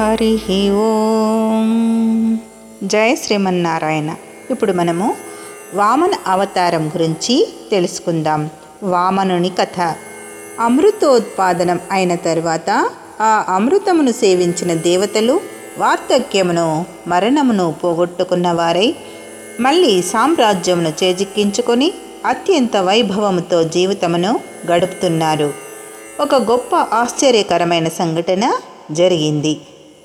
హరి ఓం. జయ శ్రీమన్నారాయణ. ఇప్పుడు మనము వామన అవతారం గురించి తెలుసుకుందాం. వామనుని కథ. అమృతోత్పాదనం అయిన తరువాత ఆ అమృతమును సేవించిన దేవతలు వార్ధక్యమును మరణమును పోగొట్టుకున్న వారై మళ్ళీ సామ్రాజ్యమును చేజిక్కించుకొని అత్యంత వైభవముతో జీవితమును గడుపుతున్నారు. ఒక గొప్ప ఆశ్చర్యకరమైన సంఘటన జరిగింది.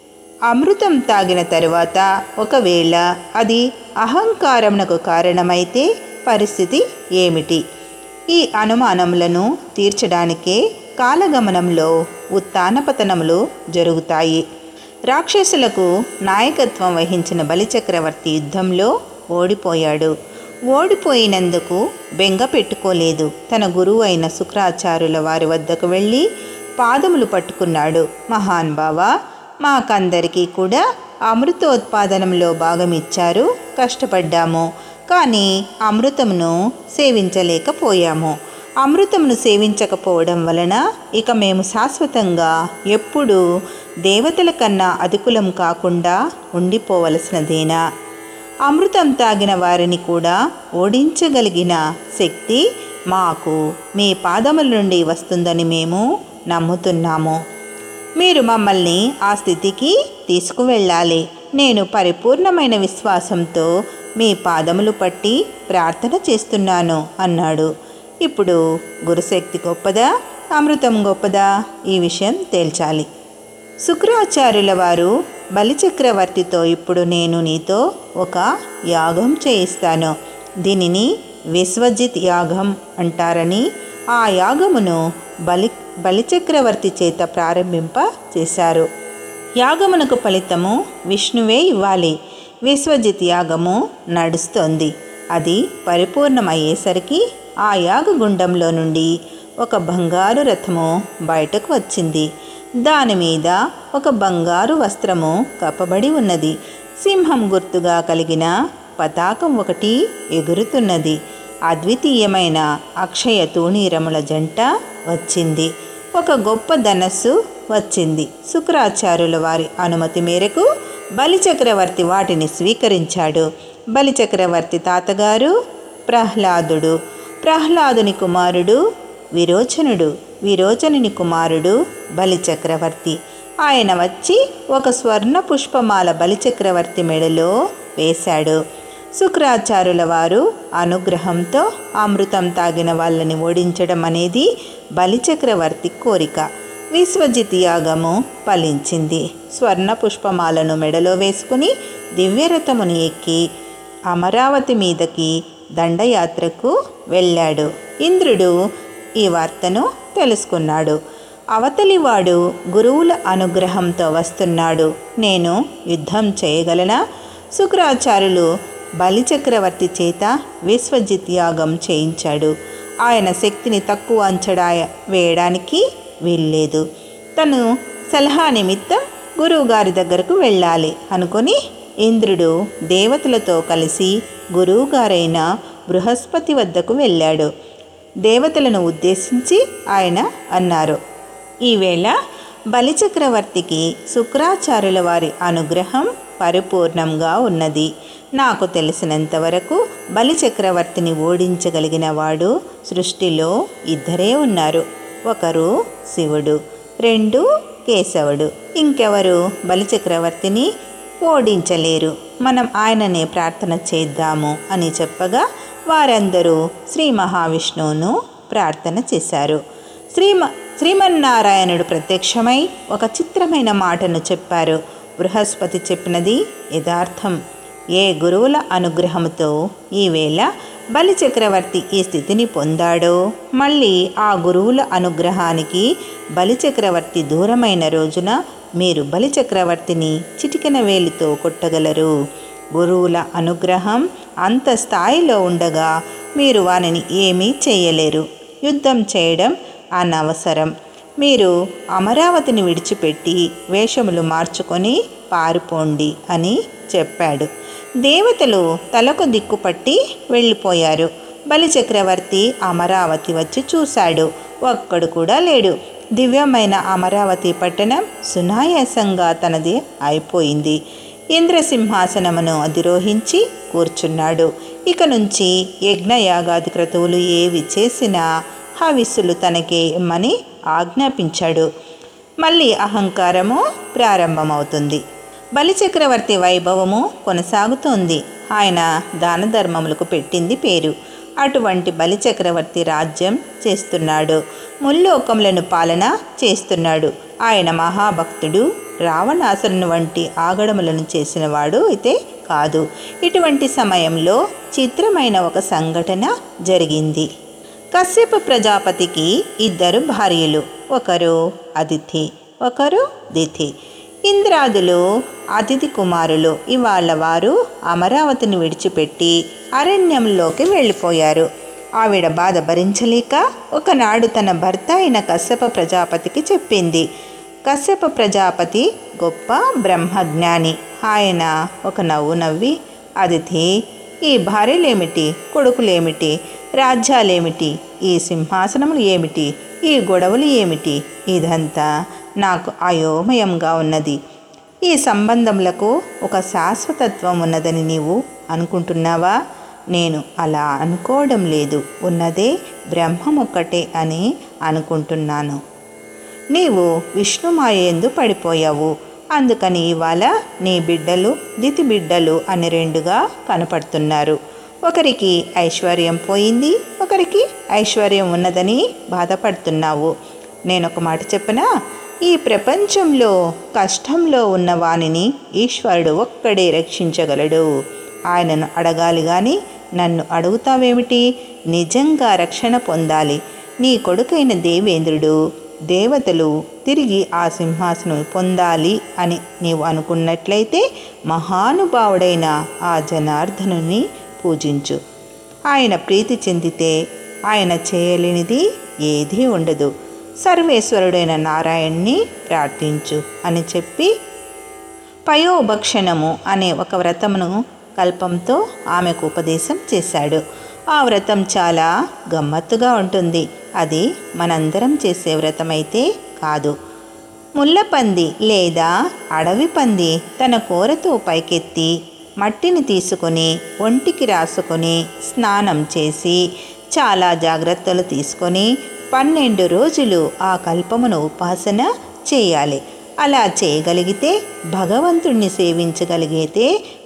అమృతం తాగిన తరువాత ఒకవేళ అది అహంకారమునకు కారణమైతే పరిస్థితి ఏమిటి? ఈ అనుమానములను తీర్చడానికే కాలగమనంలో ఉత్థానపతనములు జరుగుతాయి. రాక్షసులకు నాయకత్వం వహించిన బలిచక్రవర్తి యుద్ధంలో ఓడిపోయాడు. ఓడిపోయినందుకు బెంగ పెట్టుకోలేదు. తన గురువు అయిన శుక్రాచార్యుల వారి వద్దకు వెళ్ళి పాదములు పట్టుకున్నాడు. మహానుభావ, మాకందరికీ కూడా అమృతోత్పాదనంలో భాగమిచ్చారు. కష్టపడ్డాము, కానీ అమృతమును సేవించలేకపోయాము. అమృతమును సేవించకపోవడం వలన ఇక మేము శాశ్వతంగా ఎప్పుడూ దేవతల కన్నా అధికులం కాకుండా ఉండిపోవలసినదేనా? అమృతం తాగిన వారిని కూడా ఓడించగలిగిన శక్తి మాకు మీ పాదముల నుండి వస్తుందని మేము నమ్ముతున్నాము. మీరు మమ్మల్ని ఆ స్థితికి తీసుకువెళ్ళాలి. నేను పరిపూర్ణమైన విశ్వాసంతో మీ పాదములు పట్టి ప్రార్థన చేస్తున్నాను అన్నాడు. ఇప్పుడు గురుశక్తి గొప్పదా, అమృతం గొప్పదా? ఈ విషయం తేల్చాలి. శుక్రాచార్యుల వారు బలిచక్రవర్తితో, ఇప్పుడు నేను నీతో ఒక యాగం చేయిస్తాను. దీనిని విశ్వజిత్ యాగం అంటారని ఆ యాగమును బలిచక్రవర్తి చేత ప్రారంభింప చేశారు. యాగమునకు ఫలితము విష్ణువే ఇవ్వాలి. విశ్వజిత్ యాగము నడుస్తోంది. అది పరిపూర్ణమయ్యేసరికి ఆ యాగగుండంలో నుండి ఒక బంగారు రథము బయటకు వచ్చింది. దాని మీద ఒక బంగారు వస్త్రము కప్పబడి ఉన్నది. సింహం గుర్తుగా కలిగిన పతాకం ఒకటి ఎగురుతున్నది. అద్వితీయమైన అక్షయ తూణీరముల జంట వచ్చింది. ఒక గొప్ప ధనస్సు వచ్చింది. శుక్రాచార్యుల వారి అనుమతి మేరకు బలిచక్రవర్తి వాటిని స్వీకరించాడు. బలిచక్రవర్తి తాతగారు ప్రహ్లాదుడు, ప్రహ్లాదుని కుమారుడు విరోచనుడు, విరోచనుని కుమారుడు బలిచక్రవర్తి. ఆయన వచ్చి ఒక స్వర్ణ పుష్పమాల బలిచక్రవర్తి మెడలో వేశాడు. శుక్రాచార్యుల వారు అనుగ్రహంతో అమృతం తాగిన వాళ్ళని ఓడించడం అనేది బలిచక్రవర్తి కోరిక. విశ్వజిత్ యాగము ఫలించింది. స్వర్ణ పుష్పమాలను మెడలో వేసుకుని దివ్యరథముని ఎక్కి అమరావతి మీదకి దండయాత్రకు వెళ్ళాడు. ఇంద్రుడు ఈ వార్తను తెలుసుకున్నాడు. అవతలివాడు గురువుల అనుగ్రహంతో వస్తున్నాడు, నేను యుద్ధం చేయగలనా? శుక్రాచార్యులు బలిచక్రవర్తి చేత విశ్వజిత్ యాగం చేయించాడు. ఆయన శక్తిని తక్కువ అంచనా వేయడానికి వీల్లేదు. తను సలహా నిమిత్తం గురువుగారి దగ్గరకు వెళ్ళాలి అనుకొని ఇంద్రుడు దేవతలతో కలిసి గురువుగారైన బృహస్పతి వద్దకు వెళ్ళాడు. దేవతలను ఉద్దేశించి ఆయన అన్నారు, ఈవేళ బలిచక్రవర్తికి శుక్రాచార్యుల వారి అనుగ్రహం పరిపూర్ణంగా ఉన్నది. నాకు తెలిసినంతవరకు బలిచక్రవర్తిని ఓడించగలిగిన వాడు సృష్టిలో ఇద్దరే ఉన్నారు. ఒకరు శివుడు, రెండు కేశవుడు. ఇంకెవరు బలిచక్రవర్తిని ఓడించలేరు. మనం ఆయననే ప్రార్థన చేద్దాము అని చెప్పగా వారందరూ శ్రీ మహావిష్ణువును ప్రార్థన చేశారు. శ్రీమన్నారాయణుడు ప్రత్యక్షమై ఒక చిత్రమైన మాటను చెప్పారు. బృహస్పతి చెప్పినది యథార్థం. ఏ గురువుల అనుగ్రహంతో ఈవేళ బలిచక్రవర్తి ఈ స్థితిని పొందాడో, మళ్ళీ ఆ గురువుల అనుగ్రహానికి బలిచక్రవర్తి దూరమైన రోజున మీరు బలిచక్రవర్తిని చిటికెన వేలితో కొట్టగలరు. గురువుల అనుగ్రహం అంత స్థాయిలో ఉండగా మీరు వారిని ఏమీ చేయలేరు. యుద్ధం చేయడం అనవసరం. మీరు అమరావతిని విడిచిపెట్టి వేషములు మార్చుకొని పారిపోండి అని చెప్పాడు. దేవతలు తలకు దిక్కుపట్టి వెళ్ళిపోయారు. బలిచక్రవర్తి అమరావతి వచ్చి చూశాడు. ఒక్కడు కూడా లేడు. దివ్యమైన అమరావతి పట్టణం సునాయాసంగా తనది అయిపోయింది. ఇంద్రసింహాసనమును అధిరోహించి కూర్చున్నాడు. ఇక నుంచి యజ్ఞయాగాది క్రతువులు ఏవి చేసినా హవిస్సులు తనకే ఇమ్మని ఆజ్ఞాపించాడు. మళ్ళీ అహంకారము ప్రారంభమవుతుంది. బలిచక్రవర్తి వైభవము కొనసాగుతోంది. ఆయన దాన ధర్మములకు పెట్టింది పేరు. అటువంటి బలిచక్రవర్తి రాజ్యం చేస్తున్నాడు. ముల్లోకములను పాలన చేస్తున్నాడు. ఆయన మహాభక్తుడు. రావణాసురుని వంటి ఆగడములను చేసినవాడు అయితే కాదు. ఇటువంటి సమయంలో చిత్రమైన ఒక సంఘటన జరిగింది. కశ్యప ప్రజాపతికి 2 భార్యలు. ఒకరు అదితి, ఒకరు దితి. ఇంద్రాదులు అతిథి కుమారులు. ఇవాళ వారు అమరావతిని విడిచిపెట్టి అరణ్యంలోకి వెళ్ళిపోయారు. ఆవిడ బాధ భరించలేక ఒకనాడు తన భర్త అయిన కశ్యప ప్రజాపతికి చెప్పింది. కశ్యప ప్రజాపతి గొప్ప బ్రహ్మజ్ఞాని. ఆయన ఒక నవ్వు నవ్వి, అదితి, ఈ భార్యలేమిటి, కొడుకులేమిటి, రాజ్యాలేమిటి, ఈ సింహాసనములు ఏమిటి, ఈ గొడవలు ఏమిటి, ఇదంతా నాకు అయోమయంగా ఉన్నది. ఈ సంబంధములకు ఒక శాశ్వతత్వం ఉన్నదని నీవు అనుకుంటున్నావా? నేను అలా అనుకోవడం లేదు. ఉన్నదే బ్రహ్మమొక్కటే అని అనుకుంటున్నాను. నీవు విష్ణుమాయందు పడిపోయావు. అందుకని ఇవాళ నీ బిడ్డలు దితి బిడ్డలు అని 2గా కనపడుతున్నారు. ఒకరికి ఐశ్వర్యం పోయింది, ఒకరికి ఐశ్వర్యం ఉన్నదని బాధపడుతున్నావు. నేనొక మాట చెప్పనా? ఈ ప్రపంచంలో కష్టంలో ఉన్న వానిని ఈశ్వరుడు ఒక్కడే రక్షించగలడు. ఆయనను అడగాలి కానీ నన్ను అడుగుతావేమిటి? నిజంగా రక్షణ పొందాలి. నీ కొడుకైన దేవేంద్రుడు, దేవతలు తిరిగి ఆ సింహాసనం పొందాలి అని నీవు అనుకున్నట్లయితే మహానుభావుడైన ఆ జనార్దనుని పూజించు. ఆయన ప్రీతి చెందితే ఆయన చేయలేనిది ఏదీ ఉండదు. సర్వేశ్వరుడైన నారాయణ్ణి ప్రార్థించు అని చెప్పి పయోభక్షణము అనే ఒక వ్రతమును కల్పంతో ఆమెకు ఉపదేశం చేశాడు. ఆ వ్రతం చాలా గమ్మత్తుగా ఉంటుంది. అది మనందరం చేసే వ్రతం అయితే కాదు. ముళ్ళపంది లేదా అడవి పంది తన కూరతో పైకెత్తి మట్టిని తీసుకొని ఒంటికి రాసుకొని స్నానం చేసి చాలా జాగ్రత్తలు తీసుకొని 12 రోజులు ఆ కల్పమును ఉపాసన చేయాలి. అలా చేయగలిగితే, భగవంతుణ్ణి సేవించగలిగితే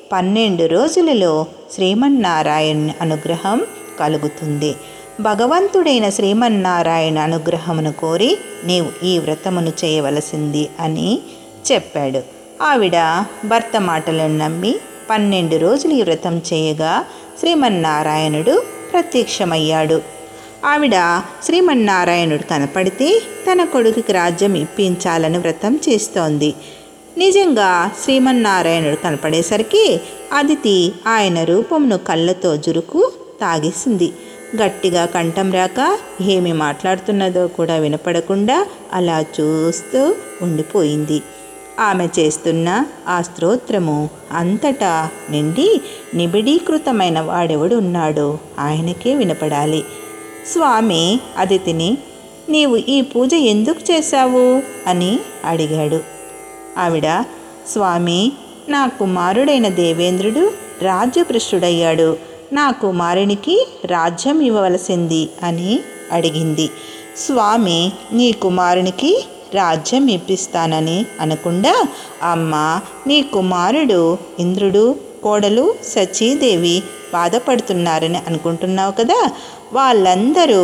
12 రోజులలో శ్రీమన్నారాయణ అనుగ్రహం కలుగుతుంది. భగవంతుడైన శ్రీమన్నారాయణ అనుగ్రహమును కోరి నీవు ఈ వ్రతమును చేయవలసింది అని చెప్పాడు. ఆవిడ భర్త మాటలను నమ్మి 12 రోజులు ఈ వ్రతం చేయగా శ్రీమన్నారాయణుడు ప్రత్యక్షమయ్యాడు. ఆవిడ శ్రీమన్నారాయణుడు కనపడితే తన కొడుకుకి రాజ్యం ఇప్పించాలని వ్రతం చేస్తోంది. నిజంగా శ్రీమన్నారాయణుడు కనపడేసరికి అదితి ఆయన రూపంను కళ్ళతో జురుకు తాగేసింది. గట్టిగా కంఠం రాక ఏమి మాట్లాడుతున్నదో కూడా వినపడకుండా అలా చూస్తూ ఉండిపోయింది. ఆమె చేస్తున్న ఆ స్తోత్రము అంతటా నిండి నిబిడీకృతమైన వాడెవడు ఉన్నాడో ఆయనకే వినపడాలి. స్వామి అదితిని, నీవు ఈ పూజ ఎందుకు చేశావు అని అడిగాడు. ఆవిడ, స్వామి, నా కుమారుడైన దేవేంద్రుడు రాజ్యభ్రష్టుడయ్యాడు. నా కుమారునికి రాజ్యం ఇవ్వవలసింది అని అడిగింది. స్వామి, నీ కుమారునికి రాజ్యం ఇప్పిస్తానని అనకుండా, అమ్మ, నీ కుమారుడు ఇంద్రుడు, కోడలు సచీదేవి బాధపడుతున్నారని అనుకుంటున్నావు కదా, వాళ్ళందరూ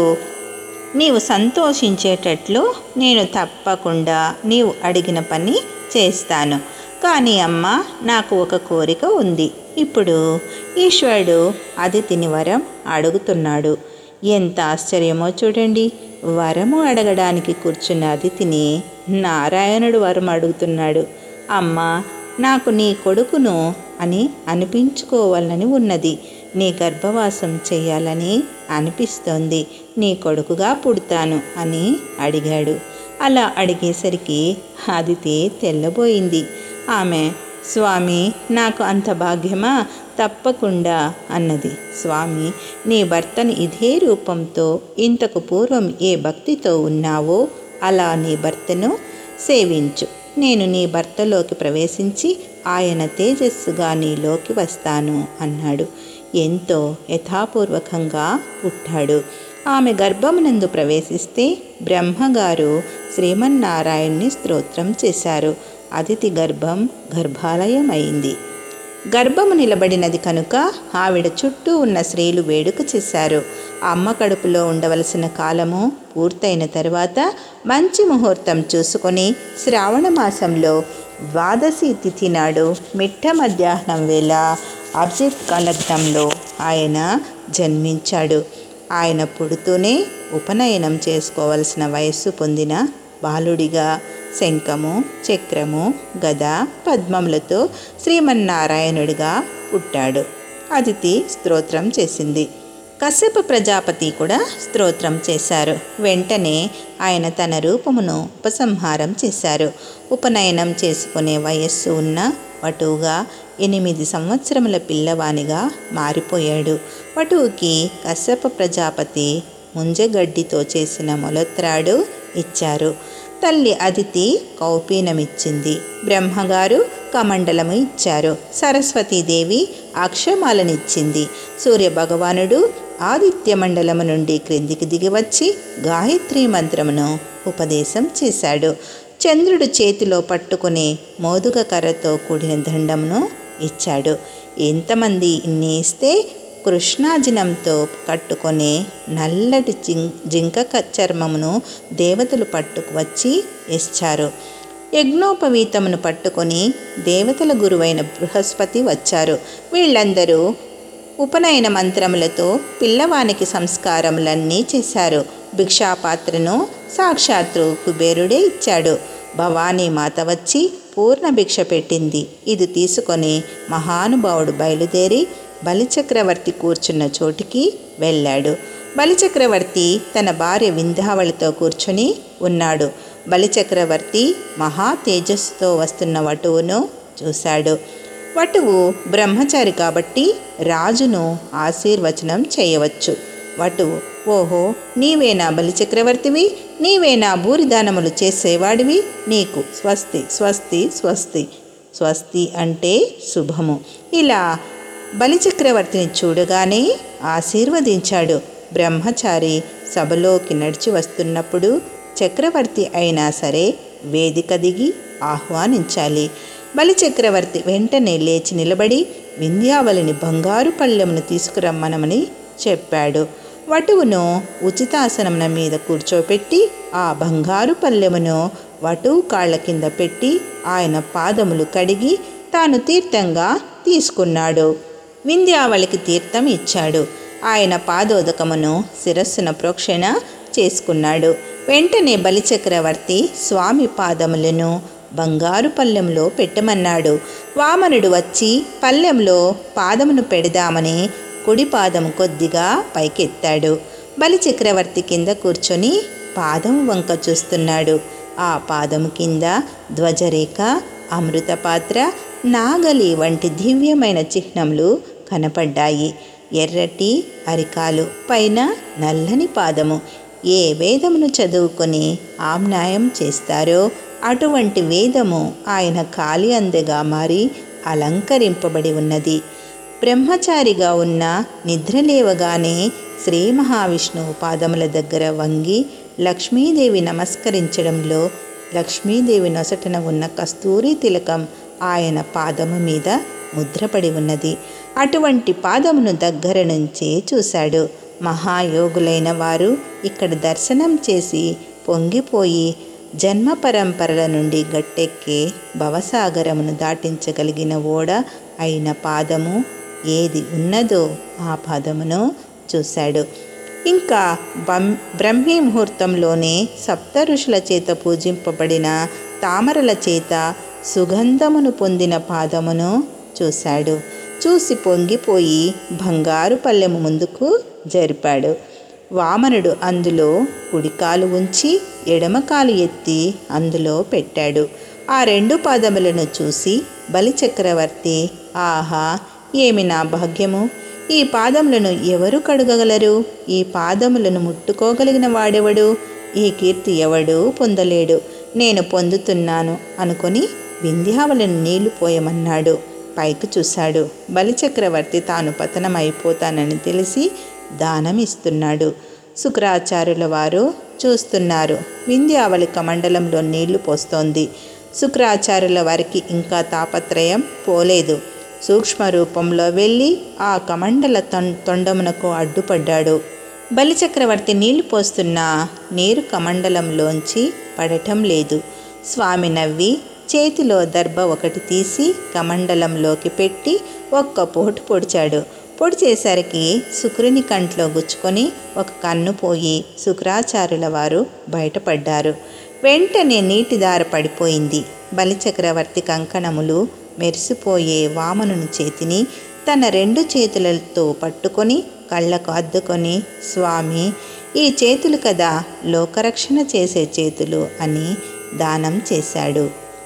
నీవు సంతోషించేటట్లు నేను తప్పకుండా నీవు అడిగిన పని చేస్తాను. కానీ అమ్మ, నాకు ఒక కోరిక ఉంది. ఇప్పుడు ఈశ్వరుడు అదితిని వరం అడుగుతున్నాడు. ఎంత ఆశ్చర్యమో చూడండి. వరము అడగడానికి కూర్చున్న అదితిని నారాయణుడు వరం అడుగుతున్నాడు. అమ్మ, నాకు నీ కొడుకును అని అనిపించుకోవాలని ఉన్నది. నీ గర్భవాసం చేయాలని అనిపిస్తోంది. నీ కొడుకుగా పుడతాను అని అడిగాడు. అలా అడిగేసరికి అదితి తెల్లబోయింది. ఆమె, స్వామి, నాకు అంత భాగ్యమా? తప్పకుండా అన్నది. స్వామి, నీ భర్తని ఇదే రూపంతో ఇంతకు పూర్వం ఏ భక్తితో ఉన్నావో అలా నీ భర్తను సేవించు. నేను నీ భర్తలోకి ప్రవేశించి ఆయన తేజస్సుగా నీలోకి వస్తాను అన్నాడు. ఎంతో యథాపూర్వకంగా పుట్టాడు. ఆమె గర్భమునందు ప్రవేశిస్తే బ్రహ్మగారు శ్రీమన్నారాయణ్ణి స్తోత్రం చేశారు. అదితి గర్భం గర్భాలయం అయింది. గర్భము నిలబడినది కనుక ఆవిడ చుట్టూ ఉన్న స్త్రీలు వేడుక చేశారు. అమ్మ కడుపులో ఉండవలసిన కాలము పూర్తయిన తరువాత మంచి ముహూర్తం చూసుకొని శ్రావణ మాసంలో ద్వాదశి తిథి నాడు మిట్ట మధ్యాహ్నం వేళ అభిజిత్ లగ్నంలో ఆయన జన్మించాడు. ఆయన పుడుతూనే ఉపనయనం చేసుకోవలసిన వయస్సు పొందిన బాలుడిగా శంఖము, చక్రము, గద, పద్మములతో శ్రీమన్నారాయణుడిగా పుట్టాడు. అదితి స్తోత్రం చేసింది. కశ్యప ప్రజాపతి కూడా స్తోత్రం చేశారు. వెంటనే ఆయన తన రూపమును ఉపసంహారం చేశారు. ఉపనయనం చేసుకునే వయస్సు ఉన్న వటువుగా 8 సంవత్సరముల పిల్లవానిగా మారిపోయాడు. వటువుకి కశ్యప ప్రజాపతి ముంజగడ్డితో చేసిన మొలత్రాడు ఇచ్చారు. తల్లి అదితి కౌపీనమిచ్చింది. బ్రహ్మగారు కమండలము ఇచ్చారు. సరస్వతీదేవి అక్షమాలనిచ్చింది. సూర్యభగవానుడు ఆదిత్య మండలము నుండి క్రిందికి దిగివచ్చి గాయత్రీ మంత్రమును ఉపదేశం చేశాడు. చంద్రుడు చేతిలో పట్టుకునే మోదుగ కర్రతో కూడిన దండమును ఇచ్చాడు. ఎంతమంది ఇన్ని ఇస్తే కృష్ణాజినంతో కట్టుకునే నల్లటి జింక చర్మమును దేవతలు పట్టుకు వచ్చి ఇచ్చారు. యజ్ఞోపవీతమును పట్టుకొని దేవతల గురువైన బృహస్పతి వచ్చారు. వీళ్ళందరూ ఉపనయన మంత్రములతో పిల్లవానికి సంస్కారములన్నీ చేశారు. భిక్షాపాత్రను సాక్షాత్తు కుబేరుడే ఇచ్చాడు. భవానీ మాత వచ్చి పూర్ణ భిక్ష పెట్టింది. ఇది తీసుకొని మహానుభావుడు బయలుదేరి బలిచక్రవర్తి కూర్చున్న చోటికి వెళ్ళాడు. బలిచక్రవర్తి తన భార్య వింధ్యావళితో కూర్చుని ఉన్నాడు. బలిచక్రవర్తి మహా తేజస్సుతో వస్తున్న వటువును చూశాడు. వటువు బ్రహ్మచారి కాబట్టి రాజును ఆశీర్వచనం చేయవచ్చు. వటువు, ఓహో, నీవేనా బలిచక్రవర్తివి? నీవేనా భూరిదానములు చేసేవాడివి? నీకు స్వస్తి స్వస్తి స్వస్తి. స్వస్తి అంటే శుభము. ఇలా బలిచక్రవర్తిని చూడగానే ఆశీర్వదించాడు. బ్రహ్మచారి సభలోకి నడిచి వస్తున్నప్పుడు చక్రవర్తి అయినా సరే వేదిక దిగి ఆహ్వానించాలి. బలిచక్రవర్తి వెంటనే లేచి నిలబడి వింధ్యావళిని బంగారు పళ్ళెమును తీసుకురమ్మనమని చెప్పాడు. వటువును ఉచితాసనమున మీద కూర్చోపెట్టి ఆ బంగారు పళ్ళెమును వటువు కాళ్ల కింద పెట్టి ఆయన పాదములు కడిగి తాను తీర్థంగా తీసుకున్నాడు. వింధ్యావళికి తీర్థం ఇచ్చాడు. ఆయన పాదోదకమును శిరస్సున ప్రోక్షణ చేసుకున్నాడు. వెంటనే బలిచక్రవర్తి స్వామి పాదములను బంగారు పళ్ళెంలో పెట్టమన్నాడు. వామనుడు వచ్చి పళ్ళెంలో పాదమును పెడదామని కుడి పాదము కొద్దిగా పైకెత్తాడు. బలిచక్రవర్తి కింద కూర్చొని పాదము వంక చూస్తున్నాడు. ఆ పాదము కింద ధ్వజరేఖ, అమృతపాత్ర, నాగలి వంటి దివ్యమైన చిహ్నములు కనపడ్డాయి. ఎర్రటి అరికాలు, పైన నల్లని పాదము. ఏ వేదమును చదువుకొని ఆమ్నాయం చేస్తారో అటువంటి వేదము ఆయన కాలి అందెగా మారి అలంకరింపబడి ఉన్నది. బ్రహ్మచారిగా ఉన్న నిద్రలేవగానే శ్రీ మహావిష్ణువు పాదముల దగ్గర వంగి లక్ష్మీదేవి నమస్కరించడంలో లక్ష్మీదేవి నొసటన ఉన్న కస్తూరి తిలకం ఆయన పాదము మీద ముద్రపడి ఉన్నది. అటువంటి పాదమును దగ్గర నుంచే చూశాడు. మహాయోగులైన వారు ఇక్కడ దర్శనం చేసి పొంగిపోయి జన్మ పరంపరల నుండి గట్టెక్కే భవసాగరమును దాటించగలిగిన ఓడ అయిన పాదము ఏది ఉన్నదో ఆ పాదమును చూశాడు. ఇంకా బ్రహ్మీ ముహూర్తంలోనే సప్త ఋషుల చేత పూజింపబడిన తామరల చేత సుగంధమును పొందిన పాదమును చూశాడు. చూసి పొంగిపోయి బంగారు పళ్ళెము ముందుకు జరిపాడు. వామనుడు అందులో కుడికాలు ఉంచి ఎడమకాలు ఎత్తి అందులో పెట్టాడు. ఆ 2 పాదములను చూసి బలిచక్రవర్తి, ఆహా, ఏమి నా భాగ్యము! ఈ పాదములను ఎవరు కడుగగలరు? ఈ పాదములను ముట్టుకోగలిగిన వాడెవడు? ఈ కీర్తి ఎవడూ పొందలేడు, నేను పొందుతున్నాను అనుకొని వింధ్యావళిని నీళ్లు పోయమన్నాడు. పైకి చూశాడు. బలిచక్రవర్తి తాను పతనమైపోతానని తెలిసి దానం ఇస్తున్నాడు. శుక్రాచార్యుల వారు చూస్తున్నారు. వింధ్యావళి కమండలంలో నీళ్లు పోస్తోంది. శుక్రాచార్యుల వారికి ఇంకా తాపత్రయం పోలేదు. సూక్ష్మ రూపంలో వెళ్ళి ఆ కమండల తొండమునకు అడ్డుపడ్డాడు. బలిచక్రవర్తి నీళ్లు పోస్తున్నా నీరు కమండలంలోంచి పడటం లేదు. స్వామి నవ్వి చేతిలో దర్భ ఒకటి తీసి కమండలంలోకి పెట్టి ఒక్క పోటు పొడిచాడు. పొడిచేసరికి శుక్రుని కంట్లో గుచ్చుకొని ఒక కన్ను పోయి శుక్రాచార్యుల వారు బయటపడ్డారు. వెంటనే నీటిదార పడిపోయింది. బలిచక్రవర్తి కంకణములు మెరిసిపోయే వామనుని చేతిని తన 2 చేతులతో పట్టుకొని కళ్ళకు అద్దుకొని, స్వామి, ఈ చేతులు కదా లోకరక్షణ చేసే చేతులు అని దానం చేశాడు.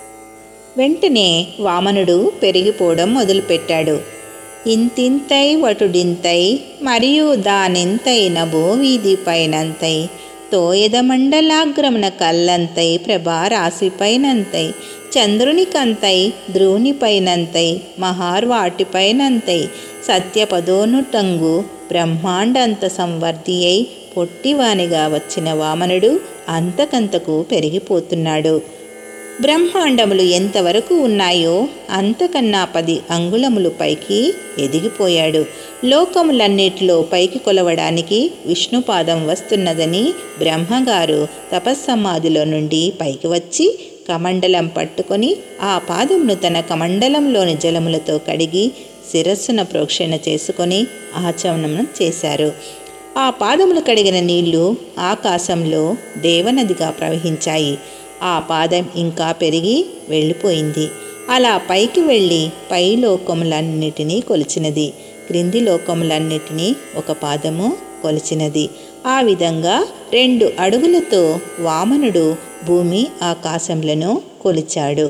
వెంటనే వామనుడు పెరిగిపోవడం మొదలుపెట్టాడు. ఇంతింతై వటుడింతై మరియు దానింతైన భూవీధి పైనంతై తోయద మండలాగ్రమున కల్లంతై ప్రభారాశిపైనంతై చంద్రునికంతై ధ్రువునిపైనంతై మహార్వాటిపైనంతై సత్యపదోనుటంగు బ్రహ్మాండంత సంవర్ధి అయి పొట్టివానిగా వచ్చిన వామనుడు అంతకంతకు పెరిగిపోతున్నాడు. బ్రహ్మాండములు ఎంతవరకు ఉన్నాయో అంతకన్నా 10 అంగుళములు పైకి ఎదిగిపోయాడు. లోకములన్నిటిలో పైకి కొలవడానికి విష్ణుపాదం వస్తున్నదని బ్రహ్మగారు తపస్సమాధిలో నుండి పైకి వచ్చి కమండలం పట్టుకొని ఆ పాదమును తన కమండలంలోని జలములతో కడిగి శిరస్సున ప్రోక్షణ చేసుకొని ఆచమనం చేశారు. ఆ పాదములు కడిగిన నీళ్లు ఆకాశంలో దేవనదిగా ప్రవహించాయి. ఆ పాదం ఇంకా పెరిగి వెళ్ళిపోయింది. అలా పైకి వెళ్ళి పై లోకములన్నిటినీ కొలిచినది. క్రింది లోకములన్నిటినీ ఒక పాదము కొలిచినది. ఆ విధంగా 2 అడుగులతో వామనుడు భూమి ఆకాశములను కొలిచాడు.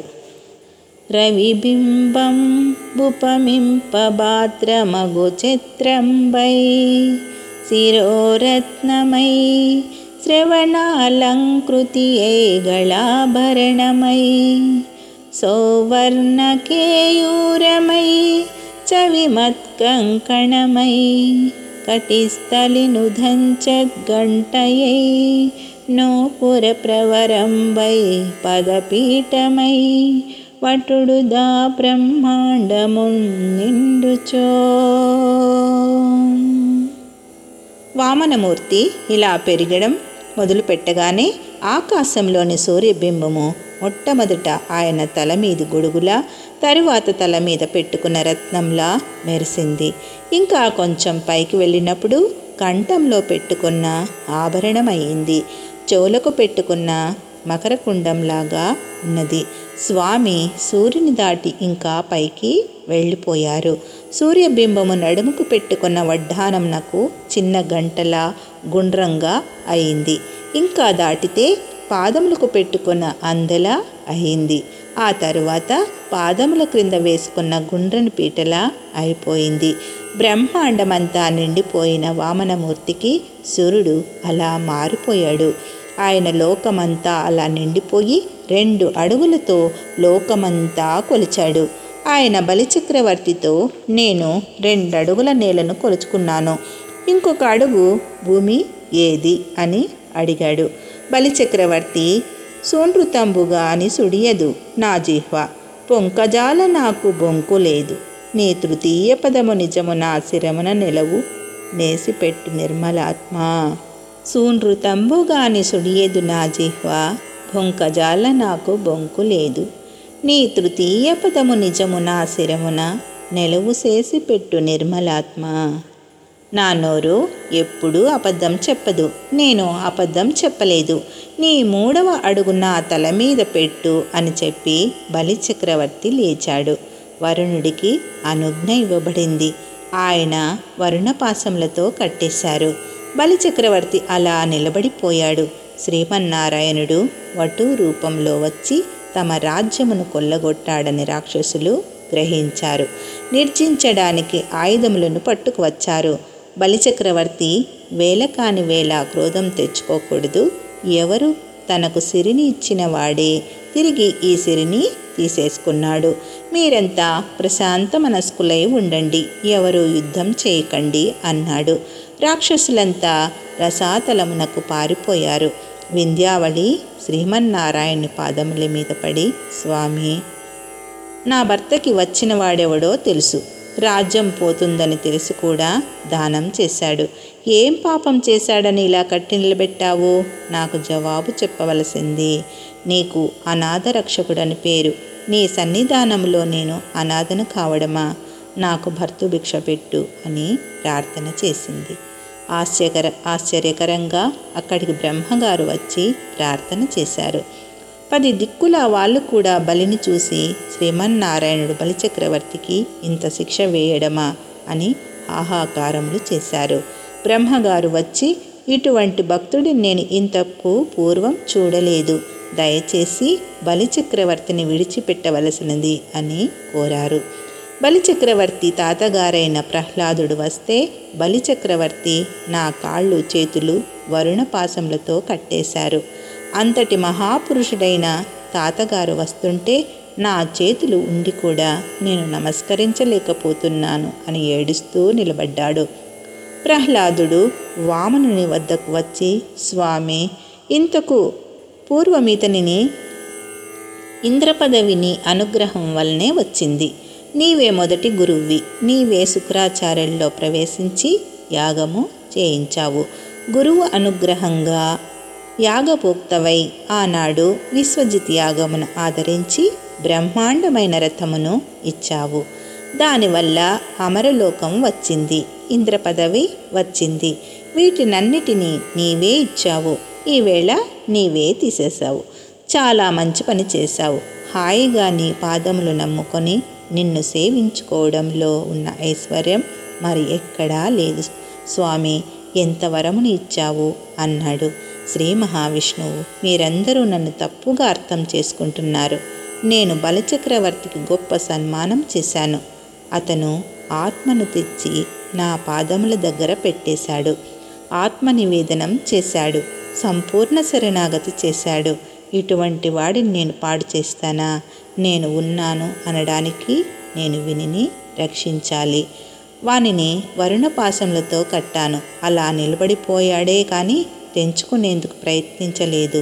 రవిబింబం ఉపమింపభాద్రమగు చిత్రంబై శిరోరత్నమై శ్రవణాలంకృతియై గళాభరణమై సౌవర్ణకేయూరమై చవిమత్కంకణమై కటిస్థలినుధంచద్గంటయై నోపుర ప్రవరంబై పదపీఠమై వటుడుదా బ్రహ్మాండమున్ నిండుచో. వామనమూర్తి ఇలా పెరగడం మొదలుపెట్టగానే ఆకాశంలోని సూర్యబింబము మొట్టమొదట ఆయన తల మీది గొడుగులా, తరువాత తల మీద పెట్టుకున్న రత్నంలా మెరిసింది. ఇంకా కొంచెం పైకి వెళ్ళినప్పుడు కంఠంలో పెట్టుకున్న ఆభరణమయ్యింది. చెవులకు పెట్టుకున్న మకరకుండంలాగా ఉన్నది. స్వామి సూర్యుని దాటి ఇంకా పైకి వెళ్ళిపోయారు. సూర్యబింబము నడుముకు పెట్టుకున్న వడ్డానంనకు చిన్న గంటలా గుండ్రంగా అయింది. ఇంకా దాటితే పాదములకు పెట్టుకున్న అందెలా అయింది. ఆ తరువాత పాదముల క్రింద వేసుకున్న గుండ్రని పీటలా అయిపోయింది. బ్రహ్మాండమంతా నిండిపోయిన వామనమూర్తికి సూర్యుడు అలా మారిపోయాడు. ఆయన లోకమంతా అలా నిండిపోయి 2 అడుగులతో లోకమంతా కొలిచాడు. ఆయన బలిచక్రవర్తితో, నేను 2 అడుగుల నేలను కొలుచుకున్నాను, ఇంకొక అడుగు భూమి ఏది అని అడిగాడు. బలిచక్రవర్తి, సోనృతంబుగా అని సుడియదు నా జిహ్వ, పొంకజాల నాకు బొంకు లేదు, నీ తృతీయ పదము నిజము నా శిరమున నిలవు నేసిపెట్టు నిర్మలాత్మ. సూనృతంబుగాని సుడియదు నా జిహ్వ, పొంకజాల నాకు బొంకు లేదు, నీ తృతీయ పదము నిజము నా శిరమున నెలవు చేసి పెట్టు నిర్మలాత్మ. నా నోరు ఎప్పుడూ అబద్ధం చెప్పదు, నేను అబద్ధం చెప్పలేదు, నీ 3వ అడుగు నా తల మీద పెట్టు అని చెప్పి బలిచక్రవర్తి లేచాడు. వరుణుడికి అనుజ్ఞ ఇవ్వబడింది. ఆయన వరుణపాశములతో కట్టేశారు. బలిచక్రవర్తి అలా నిలబడిపోయాడు. శ్రీమన్నారాయణుడు వటు రూపంలో వచ్చి తమ రాజ్యమును కొల్లగొట్టాడని రాక్షసులు గ్రహించారు. నిర్జించడానికి ఆయుధములను పట్టుకువచ్చారు. బలిచక్రవర్తి వేల కాని వేళ క్రోధం తెచ్చుకోకూడదు, ఎవరు తనకు సిరిని ఇచ్చిన వాడే తిరిగి ఈ సిరిని తీసేసుకున్నాడు. మీరంతా ప్రశాంత మనస్కులై ఉండండి, ఎవరు యుద్ధం చేయకండి అన్నాడు. రాక్షసులంతా రసాతలమునకు పారిపోయారు. వింధ్యావళి శ్రీమన్నారాయణుని పాదముల మీద పడి, స్వామి, నా భర్తకి వచ్చిన వాడెవడో తెలుసు, రాజ్యం పోతుందని తెలిసి కూడా దానం చేశాడు. ఏం పాపం చేశాడని ఇలా కట్టి నిలబెట్టావు? నాకు జవాబు చెప్పవలసింది. నీకు అనాథ రక్షకుడని పేరు, నీ సన్నిధానంలో నేను అనాథను కావడమా? నాకు భర్తృభిక్ష పెట్టు అని ప్రార్థన చేసింది. ఆశ్చర్యకరంగా అక్కడికి బ్రహ్మగారు వచ్చి ప్రార్థన చేశారు. 10 దిక్కుల వాళ్ళు కూడా బలిని చూసి, శ్రీమన్నారాయణుడు బలిచక్రవర్తికి ఇంత శిక్ష వేయడమా అని హాహాకారములు చేశారు. బ్రహ్మగారు వచ్చి, ఇటువంటి భక్తుడిని నేను ఇంతకు పూర్వం చూడలేదు, దయచేసి బలిచక్రవర్తిని విడిచిపెట్టవలసినది అని కోరారు. బలిచక్రవర్తి తాతగారైన ప్రహ్లాదుడు వస్తే, బలిచక్రవర్తి నా కాళ్ళు చేతులు వరుణపాశములతో కట్టేశారు. అంతటి మహాపురుషుడైన తాతగారు వస్తుంటే నా చేతులు ఉండి కూడా నేను నమస్కరించలేకపోతున్నాను అని ఏడుస్తూ నిలబడ్డాడు. ప్రహ్లాదుడు వామనుని వద్దకు వచ్చి, స్వామి, ఇంతకు పూర్వమితనిని ఇంద్రపదవిని అనుగ్రహం వల్లనే వచ్చింది. నీవే మొదటి గురువువి, నీవే శుక్రాచార్యుల్లో ప్రవేశించి యాగము చేయించావు. గురువు అనుగ్రహంగా యాగపోక్తవై ఆనాడు విశ్వజిత్ యాగమును ఆదరించి బ్రహ్మాండమైన రథమును ఇచ్చావు. దానివల్ల అమరలోకం వచ్చింది, ఇంద్రపదవి వచ్చింది. వీటినన్నిటినీ నీవే ఇచ్చావు, ఈవేళ నీవే తీసేశావు. చాలా మంచి పని చేశావు. హాయిగా నీ పాదములు నమ్ముకొని నిన్ను సేవించుకోవడంలో ఉన్న ఐశ్వర్యం మరి ఎక్కడా లేదు. స్వామి, ఎంత వరముని ఇచ్చావు అన్నాడు. శ్రీ మహావిష్ణువు, మీరందరూ నన్ను తప్పుగా అర్థం చేసుకుంటున్నారు. నేను బలిచక్రవర్తికి గొప్ప సన్మానం చేశాను. అతను ఆత్మను తెచ్చి నా పాదముల దగ్గర పెట్టేశాడు. ఆత్మ నివేదనం చేశాడు, సంపూర్ణ శరణాగతి చేశాడు. ఇటువంటి వాడిని నేను పాడు చేస్తానా? నేను ఉన్నాను అనడానికి నేను వినిని రక్షించాలి. వానిని వరుణపాశములతో కట్టాను, అలా నిలబడిపోయాడే కానీ తెంచుకునేందుకు ప్రయత్నించలేదు.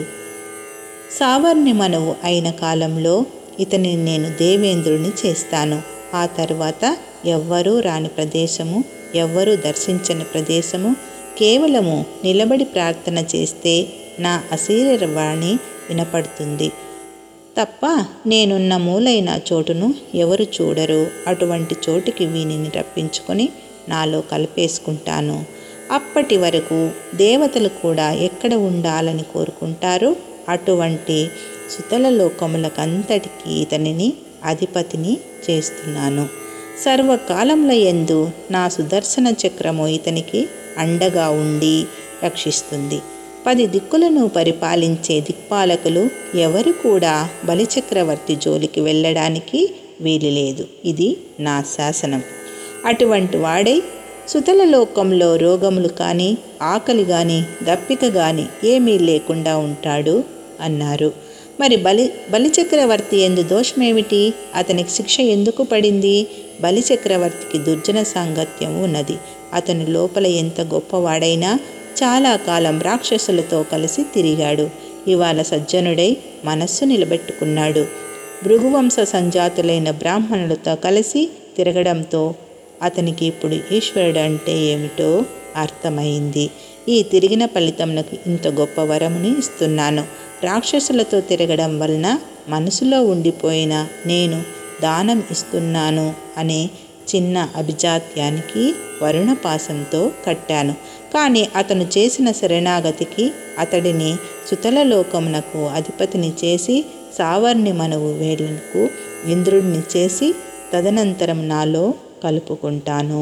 సావర్ణి మనవు అయిన కాలంలో ఇతనిని నేను దేవేంద్రుని చేస్తాను. ఆ తర్వాత ఎవ్వరూ రాని ప్రదేశము, ఎవ్వరూ దర్శించని ప్రదేశము, కేవలము నిలబడి ప్రార్థన చేస్తే నా అశరీరవాణి వినపడుతుంది తప్ప నేనున్న మూలైన చోటును ఎవరు చూడరు. అటువంటి చోటుకి వీనిని రప్పించుకొని నాలో కలిపేసుకుంటాను. అప్పటి వరకు దేవతలు కూడా ఎక్కడ ఉండాలని కోరుకుంటారో అటువంటి సుతల లోకములకంతటికీ ఇతనిని అధిపతిని చేస్తున్నాను. సర్వకాలముల యందు నా సుదర్శన చక్రము ఇతనికి అండగా ఉండి రక్షిస్తుంది. 10 దిక్కులను పరిపాలించే దిక్పాలకులు ఎవరు కూడా బలిచక్రవర్తి జోలికి వెళ్ళడానికి వీలులేదు. ఇది నా శాసనం. అటువంటి వాడై సుతల లోకంలో రోగములు కానీ, ఆకలి కానీ, దప్పిక కానీ ఏమీ లేకుండా ఉంటాడు అన్నారు. మరి బలిచక్రవర్తి ఎందు దోషమేమిటి? అతనికి శిక్ష ఎందుకు పడింది? బలిచక్రవర్తికి దుర్జన సాంగత్యం ఉన్నది. అతను లోపల ఎంత గొప్పవాడైనా చాలా కాలం రాక్షసులతో కలిసి తిరిగాడు. ఇవాళ సజ్జనుడై మనస్సు నిలబెట్టుకున్నాడు. భృగువంశ సంజాతులైన బ్రాహ్మణులతో కలిసి తిరగడంతో అతనికి ఇప్పుడు ఈశ్వరుడు అంటే ఏమిటో అర్థమైంది. ఈ తిరిగిన ఫలితంకు ఇంత గొప్ప వరముని ఇస్తున్నాను. రాక్షసులతో తిరగడం వలన మనసులో ఉండిపోయిన నేను దానం ఇస్తున్నాను అనే చిన్న అభిజాత్యానికి వరుణపాశంతో కట్టాను. కానీ అతను చేసిన శరణాగతికి అతడిని సుతల లోకమునకు అధిపతిని చేసి సావర్ణి మనవు వేళ్లకు ఇంద్రుడిని చేసి తదనంతరం నాలో కలుపుకుంటాను.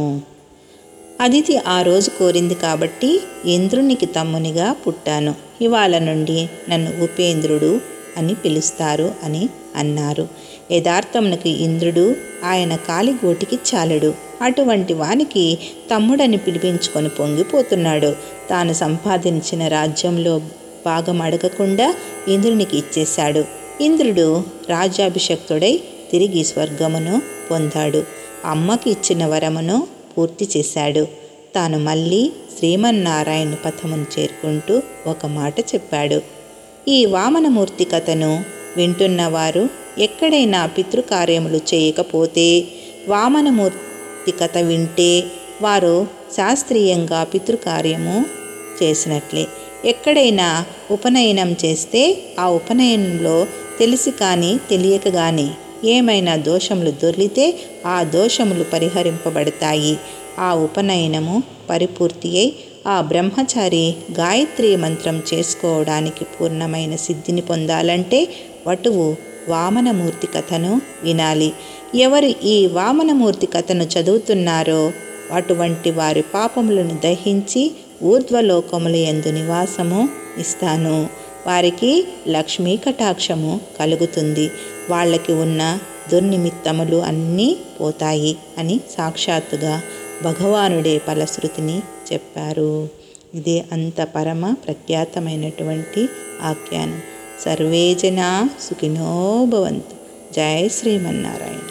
అదితి ఆ రోజు కోరింది కాబట్టి ఇంద్రునికి తమ్మునిగా పుట్టాను. ఇవాళ నుండి నన్ను ఉపేంద్రుడు అని పిలుస్తారు అని అన్నారు. యథార్థమునకు ఇంద్రుడు ఆయన కాలిగోటికి చాలడు. అటువంటి వానికి తమ్ముడని పిలిపించుకొని పొంగిపోతున్నాడు. తాను సంపాదించిన రాజ్యంలో భాగం అడగకుండా ఇంద్రునికి ఇచ్చేశాడు. ఇంద్రుడు రాజ్యాభిషక్తుడై తిరిగి స్వర్గమును పొందాడు. అమ్మకి ఇచ్చిన వరమును పూర్తి చేశాడు. తాను మళ్ళీ శ్రీమన్నారాయణ పథమును చేరుకుంటూ ఒక మాట చెప్పాడు. ఈ వామనమూర్తి కథను వింటున్నవారు ఎక్కడైనా పితృకార్యములు చేయకపోతే వామనమూర్తి కథ వింటే వారు శాస్త్రీయంగా పితృకార్యము చేసినట్లే. ఎక్కడైనా ఉపనయనం చేస్తే ఆ ఉపనయనంలో తెలిసి కానీ తెలియక కానీ ఏమైనా దోషములు దొర్లితే ఆ దోషములు పరిహరింపబడతాయి. ఆ ఉపనయనము పరిపూర్తి అయి ఆ బ్రహ్మచారి గాయత్రీ మంత్రం చేసుకోవడానికి పూర్ణమైన సిద్ధిని పొందాలంటే వటువు వామనమూర్తి కథను వినాలి. ఎవరు ఈ వామనమూర్తి కథను చదువుతున్నారో అటువంటి వారి పాపములను దహించి ఊర్ధ్వలోకముల యందు నివాసము ఇస్తాను. వారికి లక్ష్మీ కటాక్షము కలుగుతుంది. వాళ్ళకి ఉన్న దుర్నిమిత్తములు అన్నీ పోతాయి అని సాక్షాత్తుగా భగవానుడే ఫలశ్రుతిని చెప్పారు. ఇదే అంత పరమ ప్రఖ్యాతమైనటువంటి ఆఖ్యానం. సర్వే జనా సుఖినో భవంతు. జై శ్రీమన్నారాయణ.